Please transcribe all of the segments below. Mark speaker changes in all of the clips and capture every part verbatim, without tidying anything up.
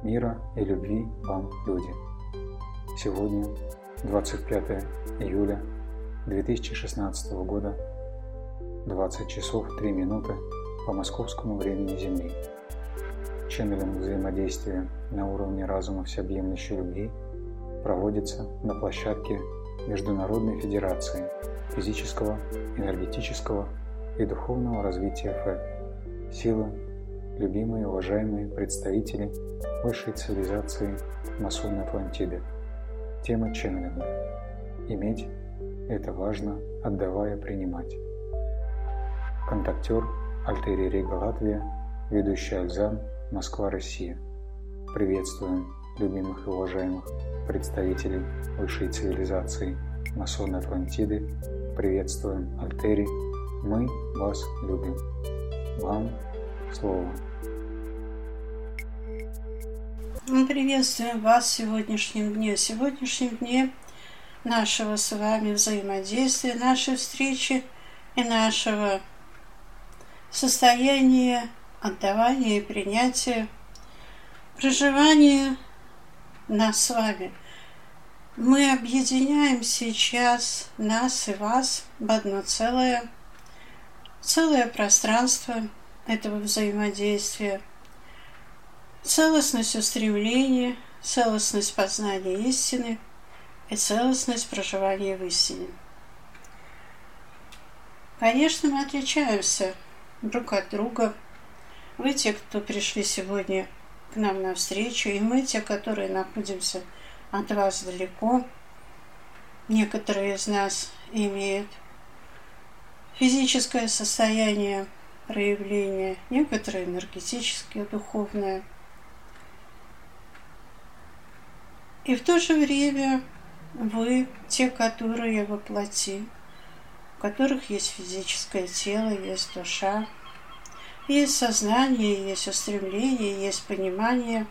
Speaker 1: Мира и любви вам, люди! Сегодня, двадцать пятое июля две тысячи шестнадцатого года, двадцать часов три минуты по московскому времени Земли. Ченнелинг взаимодействия на уровне разума всеобъемлющей любви проводится на площадке Международной Федерации физического, энергетического и духовного развития ФЭК. Сила, любимые и уважаемые представители высшей цивилизации масонной Атлантиды. Тема ченнелинга. Иметь – это важно, отдавая принимать. Контактер Альтери Рига Латвия, ведущий Альзан, Москва, Россия. Приветствуем любимых и уважаемых представителей высшей цивилизации масонной Атлантиды. Приветствуем Альтери. Мы вас любим. Вам слово.
Speaker 2: Мы приветствуем вас в сегодняшнем дне. В сегодняшнем дне нашего с вами взаимодействия, нашей встречи и нашего состояния отдавания и принятия, проживания нас с вами. Мы объединяем сейчас нас и вас в одно целое, целое пространство этого взаимодействия, целостность устремления, целостность познания истины и целостность проживания в истине. Конечно, мы отличаемся друг от друга. Вы те, кто пришли сегодня к нам навстречу, и мы те, которые находимся от вас далеко. Некоторые из нас имеют физическое состояние проявления, некоторые энергетическое, духовное. И в то же время вы те, которые во плоти, у которых есть физическое тело, есть душа, есть сознание, есть устремление, есть понимание.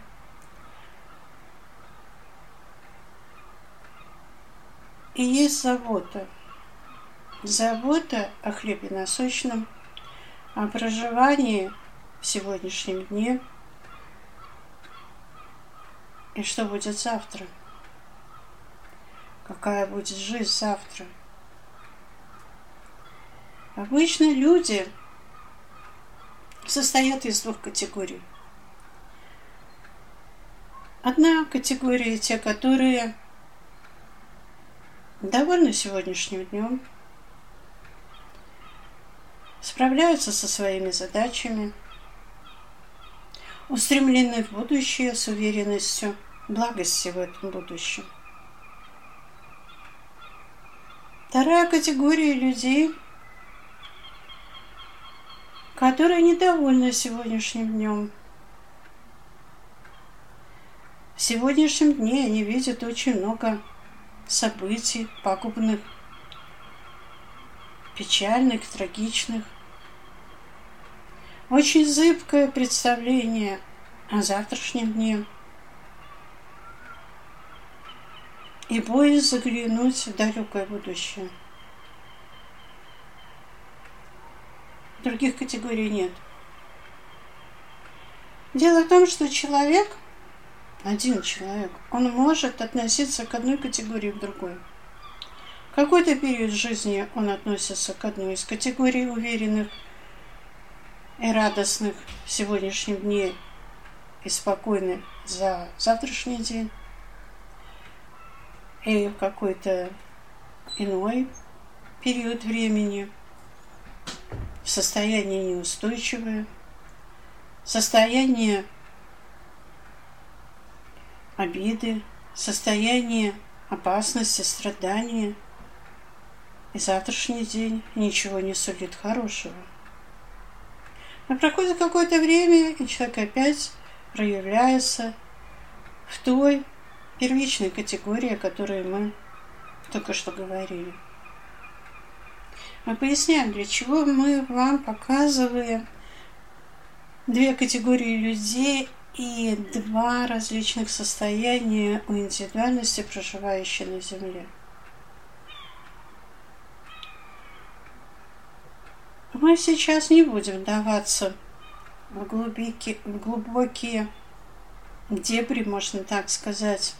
Speaker 2: И есть забота. Забота о хлебе насущном, о проживании в сегодняшнем дне. И что будет завтра? Какая будет жизнь завтра? Обычно люди состоят из двух категорий. Одна категория – те, которые довольны сегодняшним днем, справляются со своими задачами, устремлены в будущее с уверенностью благости в этом будущем. Вторая категория людей, которые недовольны сегодняшним днем. В сегодняшнем дне они видят очень много событий пагубных, печальных, трагичных. Очень зыбкое представление о завтрашнем дне. И боязнь заглянуть в далекое будущее. Других категорий нет. Дело в том, что человек, один человек, он может относиться к одной категории к другой. В какой-то период жизни он относится к одной из категорий уверенных и радостных в сегодняшнем дне и спокойных за завтрашний день. И в какой-то иной период времени в состоянии неустойчивое, состояние обиды, состояние опасности, страдания. И завтрашний день ничего не сулит хорошего. Но проходит какое-то время, и человек опять проявляется в той первичной категории, о которой мы только что говорили. Мы поясняем, для чего мы вам показываем две категории людей и два различных состояния у индивидуальности, проживающей на Земле. Мы сейчас не будем вдаваться в глубокие, в глубокие дебри, можно так сказать,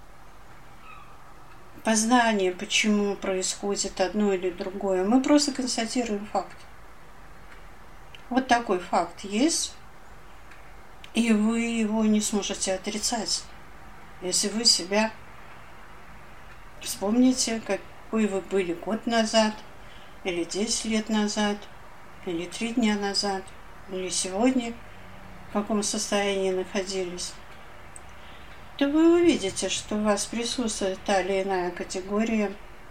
Speaker 2: познание, почему происходит одно или другое. Мы просто констатируем факт. Вот такой факт есть, и вы его не сможете отрицать. Если вы себя вспомните, какой вы были год назад, или десять лет назад, или три дня назад, или сегодня, в каком состоянии находились, то вы увидите, что у вас присутствует та или иная категория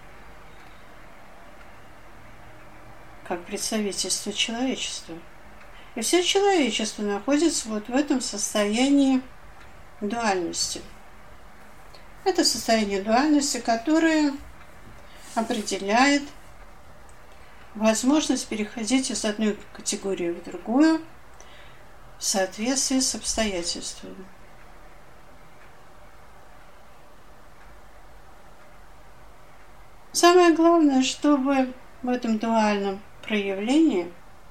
Speaker 2: как представительство человечества. И все человечество находится вот в этом состоянии дуальности. Это состояние дуальности, которое определяет возможность переходить из одной категории в другую в соответствии с обстоятельствами. Самое главное, чтобы в этом дуальном проявлении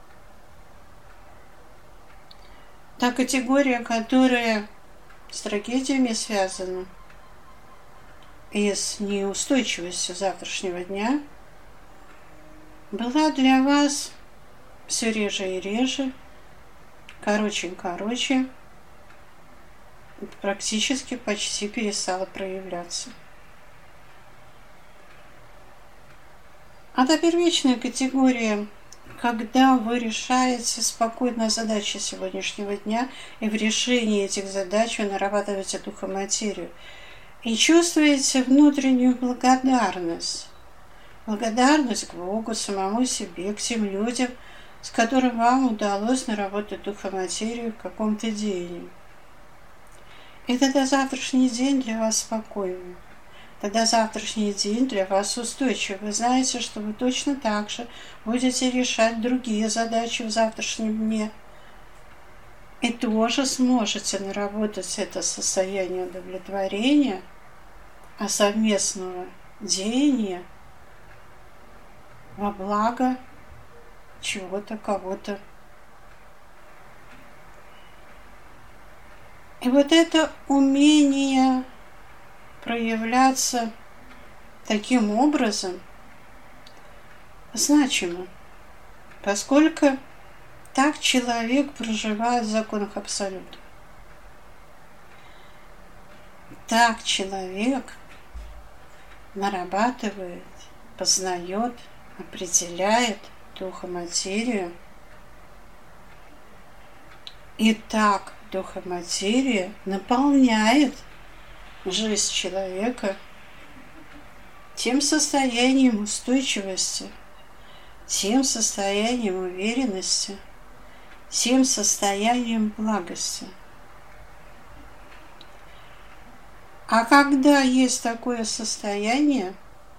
Speaker 2: та категория, которая с трагедиями связана и с неустойчивостью завтрашнего дня, была для вас все реже и реже, короче и короче, практически почти перестала проявляться. А та первичная категория, когда вы решаете спокойно задачи сегодняшнего дня, и в решении этих задач вы нарабатываете духоматерию, и чувствуете внутреннюю благодарность. Благодарность к Богу, самому себе, к тем людям, с которыми вам удалось наработать духоматерию в каком-то день. И тогда завтрашний день для вас спокойный. Тогда завтрашний день для вас устойчив. Вы знаете, что вы точно так же будете решать другие задачи в завтрашнем дне. И тоже сможете наработать это состояние удовлетворения, а совместного деяния во благо чего-то, кого-то. И вот это умение проявляться таким образом значимо, поскольку так человек проживает в законах Абсолюта. Так человек нарабатывает, познает, определяет духоматерию. И так духоматерия наполняет жизнь человека тем состоянием устойчивости, тем состоянием уверенности, тем состоянием благости. А когда есть такое состояние,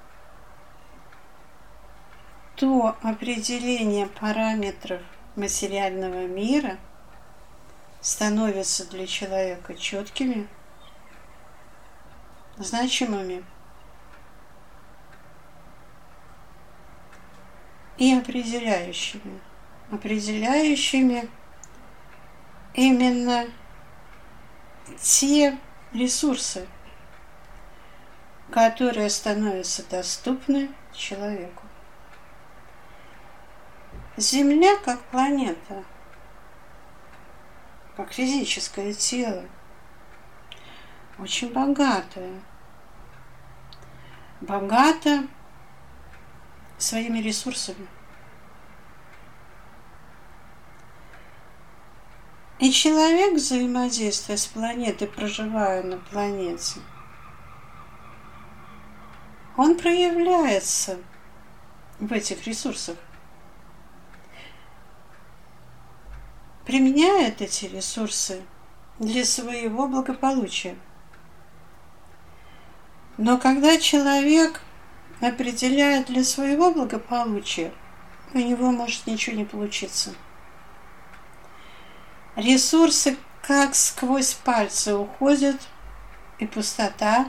Speaker 2: то определение параметров материального мира становится для человека четкими, значимыми и определяющими. Определяющими именно те ресурсы, которые становятся доступны человеку. Земля как планета, как физическое тело, очень богатая. Богата своими ресурсами. И человек, взаимодействуя с планетой, проживая на планете, он проявляется в этих ресурсах, применяет эти ресурсы для своего благополучия. Но когда человек определяет для своего благополучия, у него может ничего не получиться. Ресурсы как сквозь пальцы уходят, и пустота,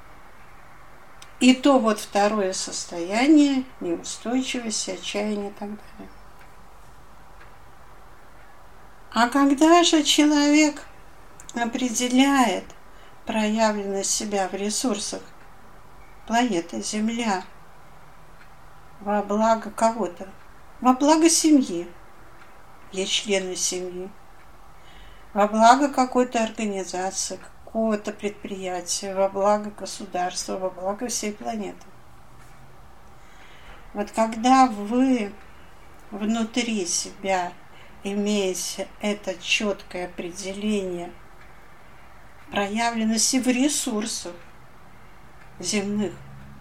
Speaker 2: и то вот второе состояние неустойчивости, отчаяния и так далее. А когда же человек определяет проявленность себя в ресурсах планеты Земля во благо кого-то, во благо семьи, есть члены семьи, во благо какой-то организации, какого-то предприятия, во благо государства, во благо всей планеты. Вот когда вы внутри себя имеете это четкое определение проявленности в ресурсах земных,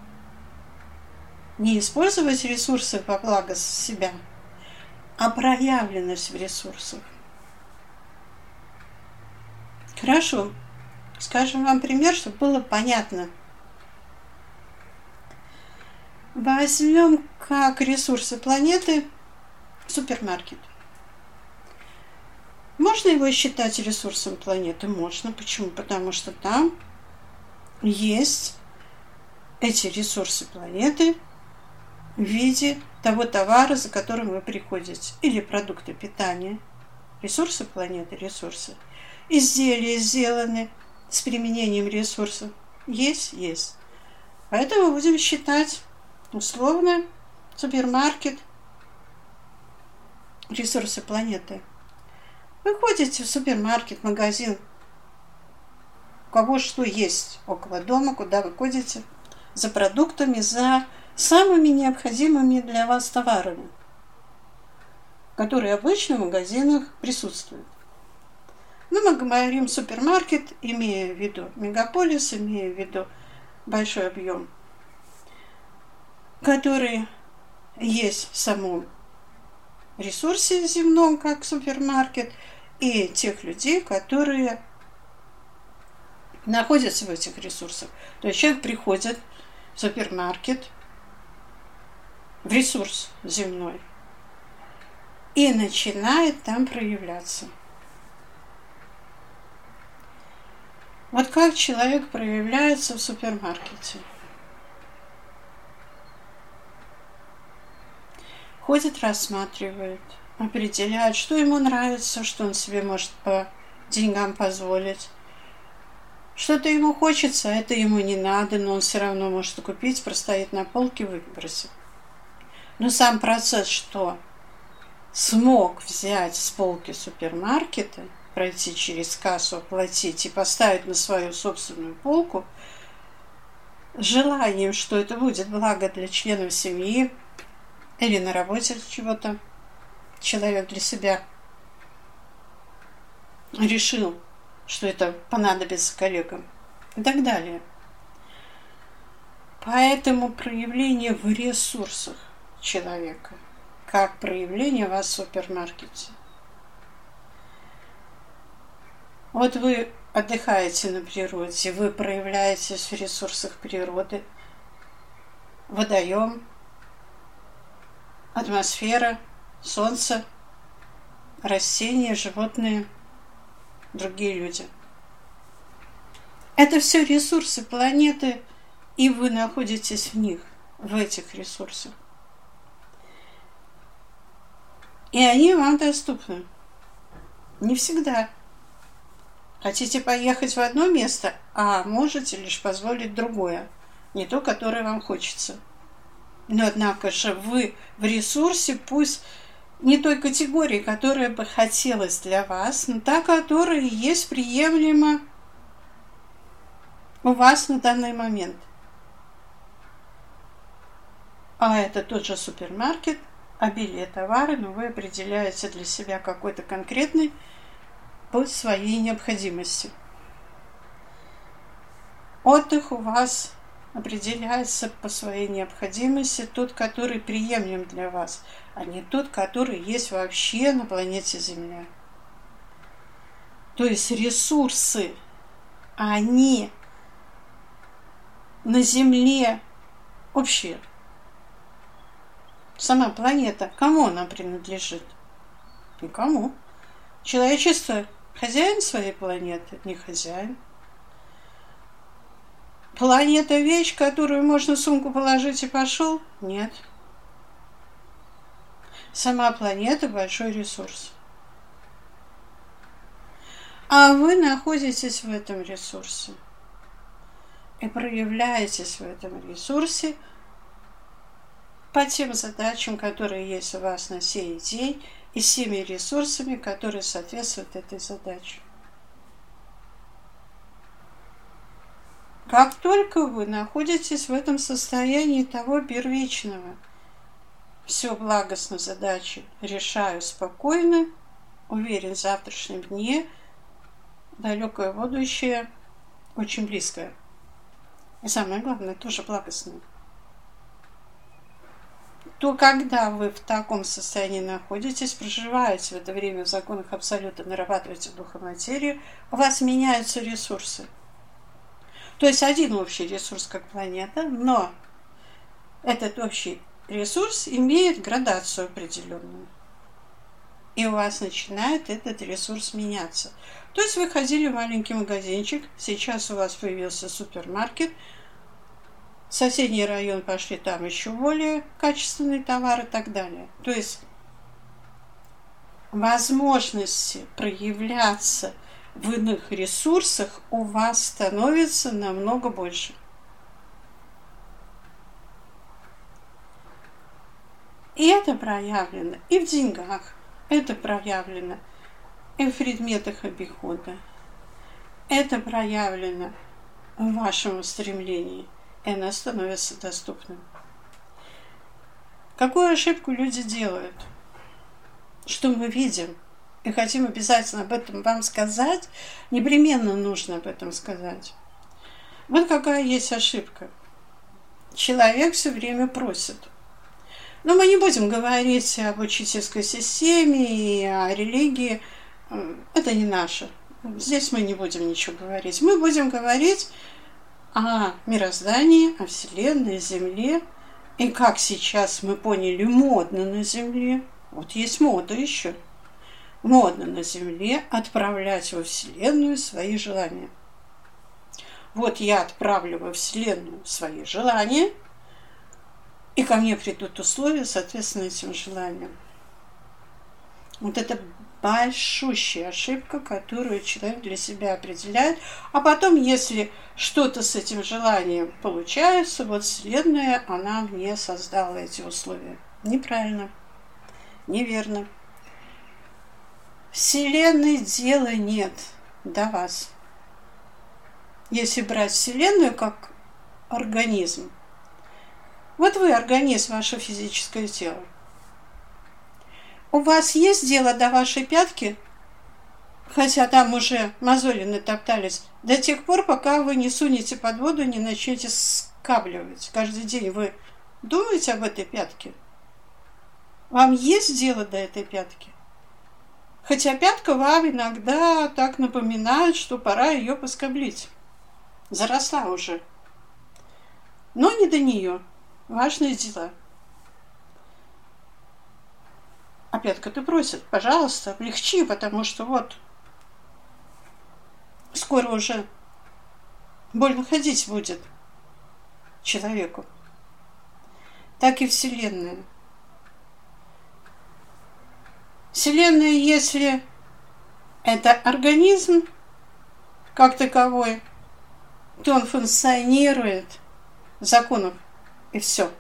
Speaker 2: не использовать ресурсы во благо себя, а проявленность в ресурсах. Хорошо. Скажем вам пример, чтобы было понятно. Возьмем как ресурсы планеты супермаркет. Можно его считать ресурсом планеты? Можно. Почему? Потому что там есть эти ресурсы планеты в виде того товара, за которым вы приходите, или продукты питания. Ресурсы планеты, ресурсы. Изделия сделаны с применением ресурсов. Есть? Есть. Поэтому будем считать условно супермаркет ресурсы планеты. Вы ходите в супермаркет, магазин, у кого что есть около дома, куда вы ходите за продуктами, за самыми необходимыми для вас товарами, которые обычно в магазинах присутствуют. Но мы говорим супермаркет, имея в виду мегаполис, имея в виду большой объем, который есть в самом ресурсе земном, как супермаркет, и тех людей, которые находятся в этих ресурсах. То есть человек приходит в супермаркет, в ресурс земной, и начинает там проявляться. Вот как человек проявляется в супермаркете. Ходит, рассматривает, определяет, что ему нравится, что он себе может по деньгам позволить. Что-то ему хочется, а это ему не надо, но он все равно может купить, простоит на полке, выбросит. Но сам процесс, что смог взять с полки супермаркета, пройти через кассу, оплатить и поставить на свою собственную полку, с желанием, что это будет благо для членов семьи, или на работе чего-то человек для себя решил, что это понадобится коллегам и так далее. Поэтому проявление в ресурсах человека, как проявление вас в супермаркете. Вот вы отдыхаете на природе, вы проявляетесь в ресурсах природы, водоем, атмосфера, солнце, растения, животные, другие люди. Это все ресурсы планеты, и вы находитесь в них, в этих ресурсах. И они вам доступны. Не всегда. Хотите поехать в одно место, а можете лишь позволить другое, не то, которое вам хочется. Но, однако же, вы в ресурсе, пусть не той категории, которая бы хотелось для вас, но та, которая есть приемлема у вас на данный момент. А это тот же супермаркет, обилие товара, но вы определяете для себя какой-то конкретный по своей необходимости. Отдых у вас определяется по своей необходимости, тот, который приемлем для вас, а не тот, который есть вообще на планете Земля. То есть ресурсы, они на Земле общие. Сама планета, кому она принадлежит? Никому. Человечество хозяин своей планеты? Не хозяин. Планета вещь, которую можно в сумку положить и пошел? Нет. Сама планета большой ресурс. А вы находитесь в этом ресурсе и проявляетесь в этом ресурсе по тем задачам, которые есть у вас на сей день, и с теми ресурсами, которые соответствуют этой задаче. Как только вы находитесь в этом состоянии того первичного, все благостно задачи решаю спокойно, уверен в завтрашнем дне, далекое будущее очень близкое. И самое главное, тоже благостное. То когда вы в таком состоянии находитесь, проживаете в это время в законах абсолюта, нарабатываете духоматерию, у вас меняются ресурсы. То есть один общий ресурс, как планета, но этот общий ресурс имеет градацию определенную. И у вас начинает этот ресурс меняться. То есть вы ходили в маленький магазинчик, сейчас у вас появился супермаркет, в соседний район пошли, там еще более качественный товар и так далее. То есть возможности проявляться в иных ресурсах у вас становится намного больше. И это проявлено и в деньгах, это проявлено и в предметах обихода, это проявлено в вашем стремлении, и оно становится доступным. Какую ошибку люди делают? Что мы видим и хотим обязательно об этом вам сказать, непременно нужно об этом сказать. Вот какая есть ошибка. Человек все время просит. Но мы не будем говорить об учительской системе и о религии. Это не наше. Здесь мы не будем ничего говорить. Мы будем говорить о мироздании, о Вселенной, о Земле. И как сейчас мы поняли, модно на Земле. Вот есть мода еще. Модно на Земле отправлять во Вселенную свои желания. Вот я отправлю во Вселенную свои желания, и ко мне придут условия, соответственно, этим желаниям. Вот это большущая ошибка, которую человек для себя определяет. А потом, если что-то с этим желанием получается, вот Вселенная, она мне создала эти условия. Неправильно, неверно. Вселенной дела нет до вас. Если брать Вселенную как организм, вот вы организм, ваше физическое тело. У вас есть дело до вашей пятки, хотя там уже мозоли натоптались, до тех пор, пока вы не сунете под воду, не начнете скабливать. Каждый день вы думаете об этой пятке? Вам есть дело до этой пятки? Хотя пятка вам иногда так напоминает, что пора ее поскоблить. Заросла уже. Но не до нее. Важные дела. А пятка-то просит, пожалуйста, облегчи, потому что вот скоро уже больно ходить будет человеку. Так и Вселенная. Вселенная, если это организм как таковой, то он функционирует законов, и все.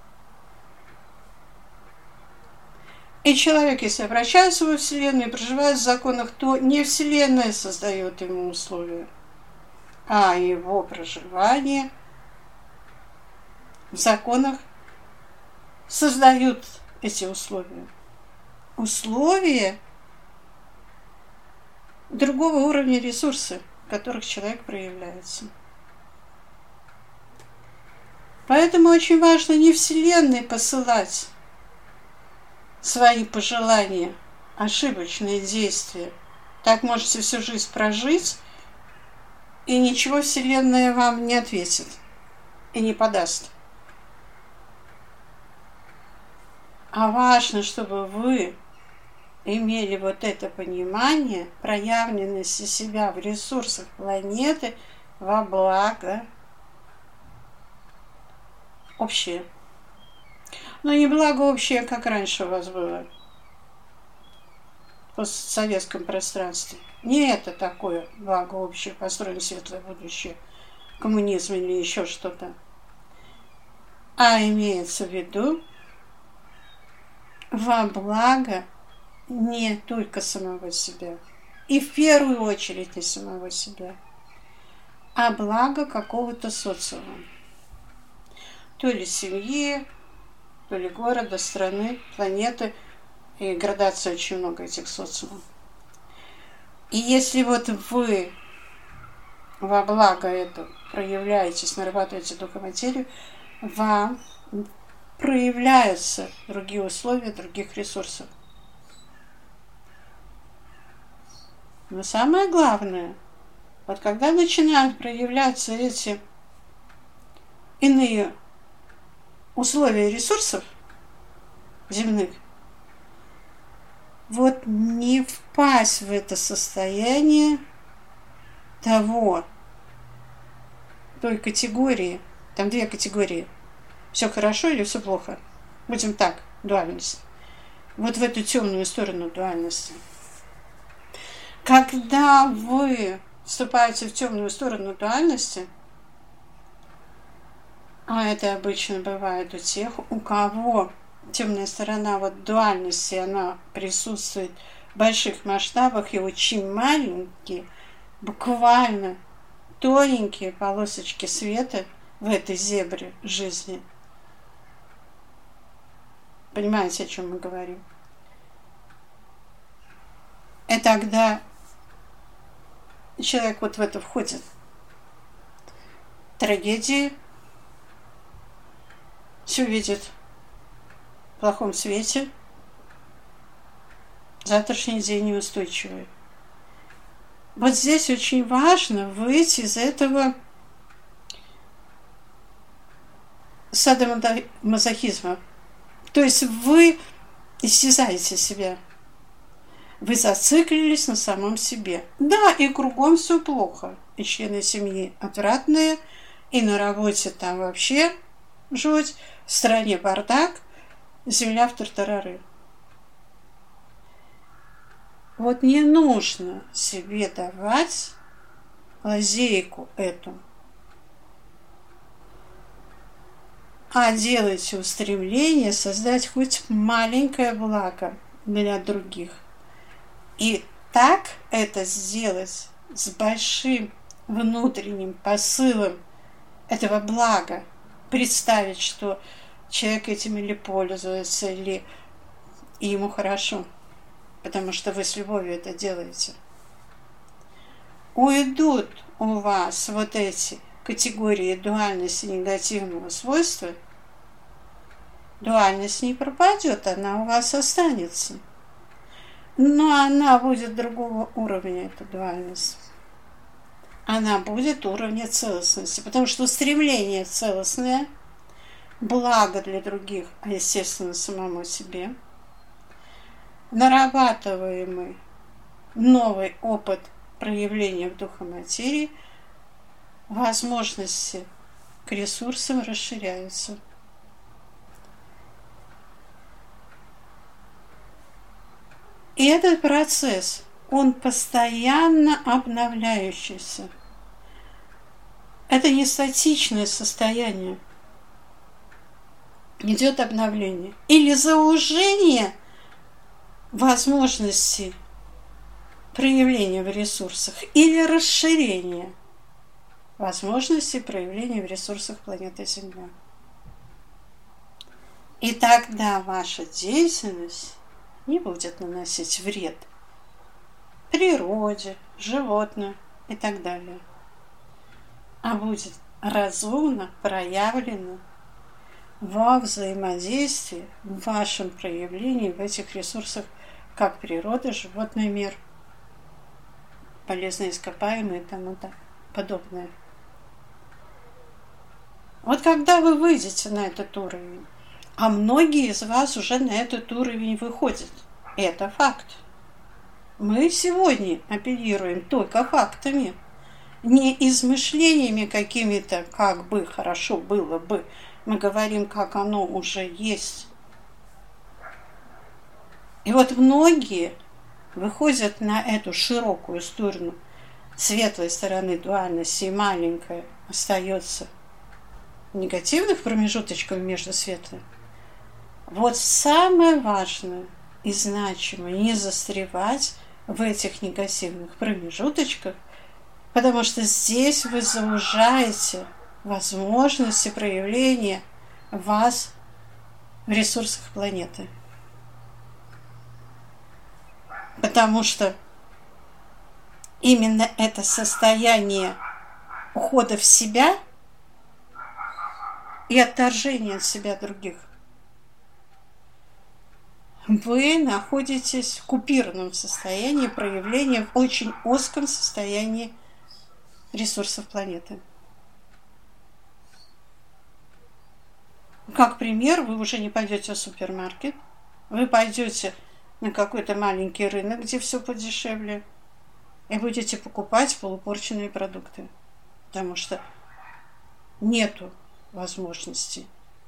Speaker 2: И человек, если обращается во Вселенную и проживает в законах, то не Вселенная создает ему условия, а его проживание в законах создают эти условия. Условия другого уровня ресурса, в которых человек проявляется. Поэтому очень важно не Вселенной посылать свои пожелания, ошибочные действия. Так можете всю жизнь прожить, и ничего Вселенная вам не ответит и не подаст. А важно, чтобы вы имели вот это понимание проявленности себя в ресурсах планеты во благо общее. Но не благо общее, как раньше у вас было в постсоветском пространстве. Не это такое благо общее, построим светлое будущее, коммунизм или еще что-то. А имеется в виду во благо не только самого себя. И в первую очередь не самого себя, а благо какого-то социума. То ли семьи, то ли города, страны, планеты. И градация очень много этих социумов. И если вот вы во благо это проявляетесь, нарабатываете духоматерию, вам проявляются другие условия, других ресурсов. Но самое главное, вот когда начинают проявляться эти иные условия ресурсов земных, вот не впасть в это состояние того, той категории, там две категории, все хорошо или все плохо. Будем так, дуальность. Вот в эту темную сторону дуальности. Когда вы вступаете в темную сторону дуальности, а это обычно бывает у тех, у кого темная сторона вот дуальности, она присутствует в больших масштабах и очень маленькие, буквально тоненькие полосочки света в этой зебре жизни. Понимаете, о чем мы говорим? И тогда человек вот в это входит. Трагедии все видит в плохом свете. Завтрашний день неустойчивый. Вот здесь очень важно выйти из этого садомазохизма. То есть вы истязаете себя. Вы зациклились на самом себе. Да, и кругом все плохо. И члены семьи отвратные, и на работе там вообще жуть, в стране бардак, земля в тартарары. Вот не нужно себе давать лазейку эту, а делайте устремление создать хоть маленькое благо для других. И так это сделать с большим внутренним посылом этого блага, представить, что человек этим или пользуется, или ему хорошо, потому что вы с любовью это делаете. Уйдут у вас вот эти категории дуальности негативного свойства, дуальность не пропадет, она у вас останется. Но она будет другого уровня, эта дуальность. Она будет уровня целостности, потому что стремление целостное, благо для других, а естественно самому себе, нарабатываемый новый опыт проявления в духоматерии, возможности к ресурсам расширяются. И этот процесс, он постоянно обновляющийся. Это не статичное состояние. Идет обновление. Или заужение возможностей проявления в ресурсах, или расширение возможностей проявления в ресурсах планеты Земля. И тогда ваша деятельность не будет наносить вред природе, животным и так далее, а будет разумно проявлена во взаимодействии, в вашем проявлении в этих ресурсах, как природа, животный мир, полезные ископаемые и тому подобное. Вот когда вы выйдете на этот уровень, а многие из вас уже на этот уровень выходят, это факт. Мы сегодня оперируем только фактами, не измышлениями какими-то, как бы хорошо было бы. Мы говорим, как оно уже есть. И вот многие выходят на эту широкую сторону светлой стороны дуальности, и маленькая остается негативных промежуточков между светлыми. Вот самое важное и значимое — не застревать в этих негативных промежуточках, потому что здесь вы заужаете возможности проявления вас в ресурсах планеты. Потому что именно это состояние ухода в себя и отторжения от себя других, вы находитесь в купированном состоянии проявления, в очень узком состоянии ресурсов планеты. Как пример, вы уже не пойдете в супермаркет, вы пойдете на какой-то маленький рынок, где все подешевле, и будете покупать полупорченные продукты, потому что нету возможности.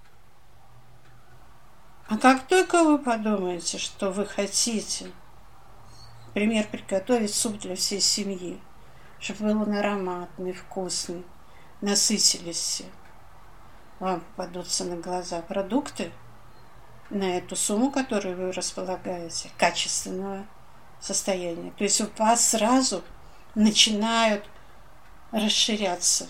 Speaker 2: А как только вы подумаете, что вы хотите, например, приготовить суп для всей семьи, чтобы был он ароматный, вкусный, насытились все, вам попадутся на глаза продукты на эту сумму, которую вы располагаете, качественного состояния. То есть у вас сразу начинают расширяться.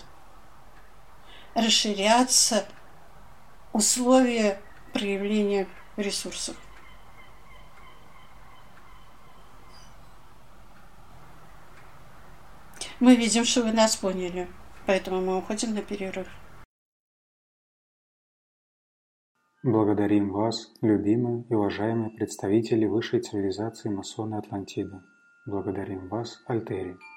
Speaker 2: Расширяться условия проявления ресурсов. Мы видим, что вы нас поняли, поэтому мы уходим на перерыв.
Speaker 1: Благодарим вас, любимые и уважаемые представители высшей цивилизации масоны Атлантиды. Благодарим вас, Альтери.